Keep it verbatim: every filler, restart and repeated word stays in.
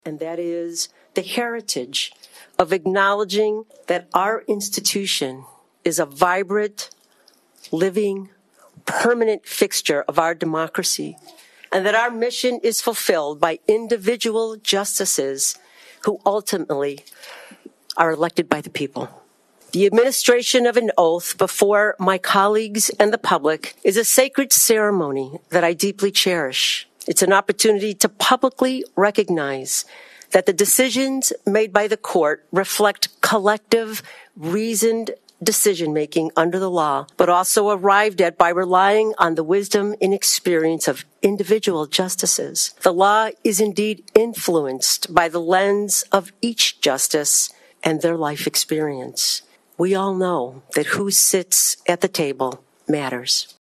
and that is the heritage of acknowledging that our institution is a vibrant, living, permanent fixture of our democracy, and that our mission is fulfilled by individual justices who ultimately are elected by the people. The administration of an oath before my colleagues and the public is a sacred ceremony that I deeply cherish. It's an opportunity to publicly recognize that the decisions made by the court reflect collective, reasoned decision-making under the law, but also arrived at by relying on the wisdom and experience of individual justices. The law is indeed influenced by the lens of each justice and their life experience. We all know that who sits at the table matters.